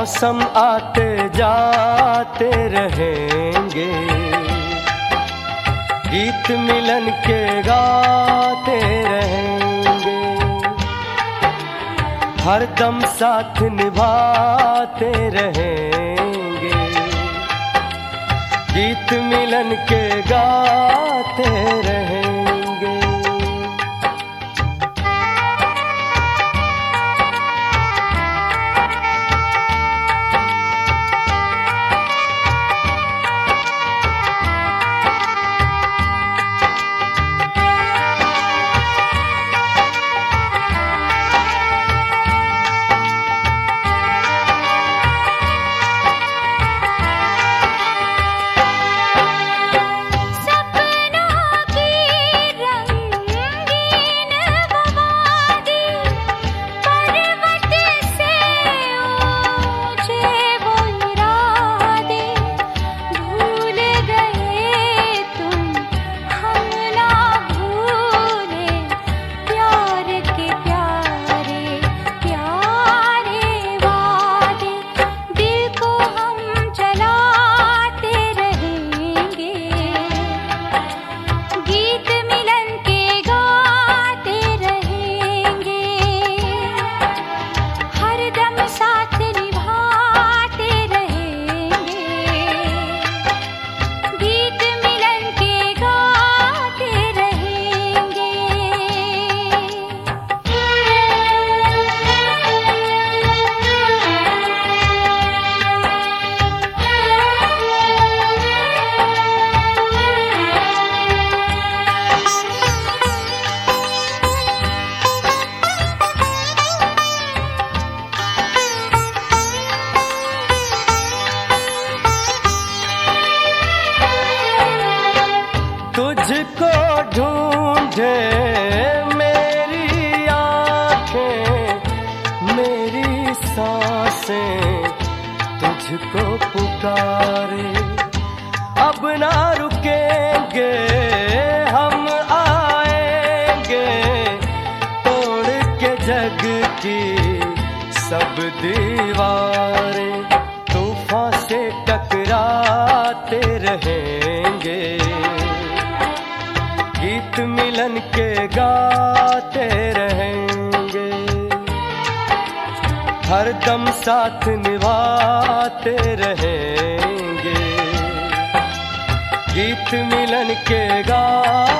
मौसम आते जाते रहेंगे, गीत मिलन के गाते रहेंगे, हरदम साथ निभाते रहेंगे, गीत मिलन के गाते रहेंगे। तुझको ढूंढे मेरी आंखें, मेरी सांसें तुझको पुकारे, अब ना रुकेंगे हम आएंगे, तोड़ के जग की सब दीवारें, तूफान से टकराते रहेंगे, गीत मिलन के गाते रहेंगे, हरदम साथ निभाते रहेंगे, गीत मिलन के गाते